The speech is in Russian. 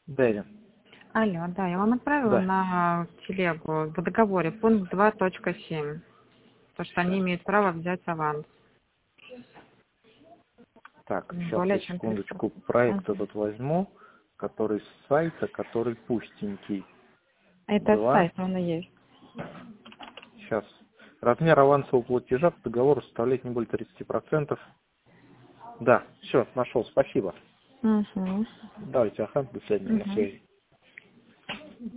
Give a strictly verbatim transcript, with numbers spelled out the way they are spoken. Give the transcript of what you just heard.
Дэвин. Алло, да, я вам отправила Да. на телегу в договоре пункт два точка семь, то, что они имеют право взять аванс. Так, сейчас Более я чем секундочку триста. проект Мгм. этот возьму, который с сайта, который пустенький. Это Два. сайт, он и есть. Сейчас. Размер авансового платежа по договору составляет не более тридцати процентов. Да, все, нашел, спасибо. Угу. Давайте, ага, до свидания, на Угу. связи.